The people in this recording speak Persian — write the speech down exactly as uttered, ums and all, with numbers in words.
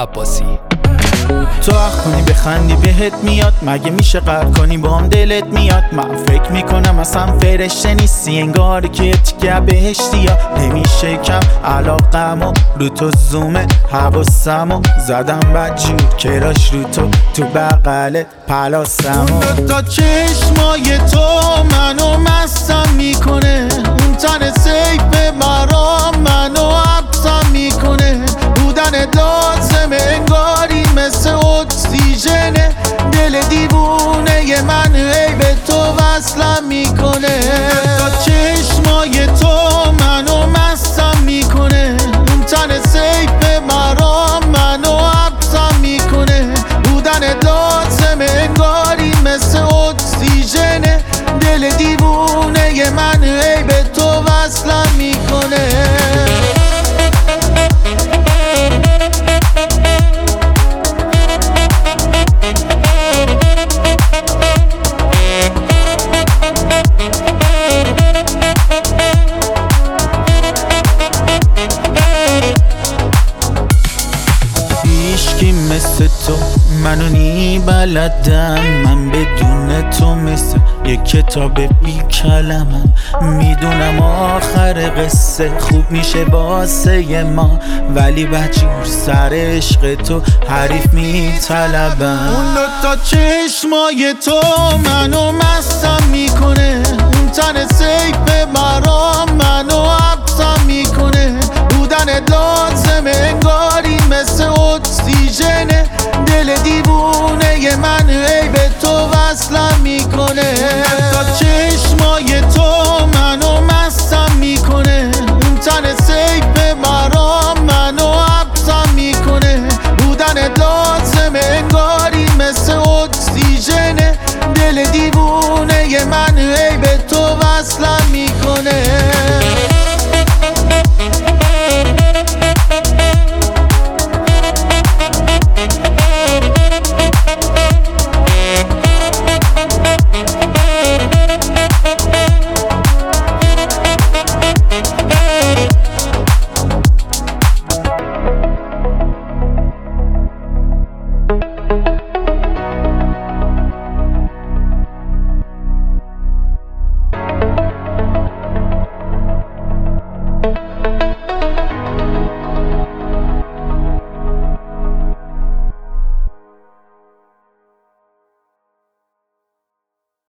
عباسی. تو اخ کنی بخندی بهت میاد، مگه میشه قهر کنی با هم دلت میاد. من فکر میکنم اصلا فرشته نیستی، انگار که تیکه بهشتی یا نمیشه کم علاقمو رو تو زومه حواسمو زدم بدجور کراش رو تو تو بغلت پلاسمو. تا چشمای تو منو مستم میکنه، اون تن سیف برام منو حبسم میکنه. بودن لازمه انگاری مثل اکسیژنه، دل دیوونه ی من هی به تو وصلم میکنه. تا چشمای تو منو مستم میکنه، اون تن سیف برام منو حبسم میکنه. بودن لازمه انگاری مثل اکسیژنه، دل دیوونه ی من هی به تو وصلم میکنه. هیچکی مثل تو منو نی بلدم، من بدون تو مثل یک کتاب بی کلمم. میدونم آخر قصه خوب میشه واسه ما، ولی بجور سر عشق تو حریف میطلبم. اون دوتا چشمای تو منو مستم میکنه، اون تن سیف برام منو حبسم میکنه. بودن لازمه انگاری مثل اکسیژنه، دل دیوونه ی من هی به تو وصلم میکنه.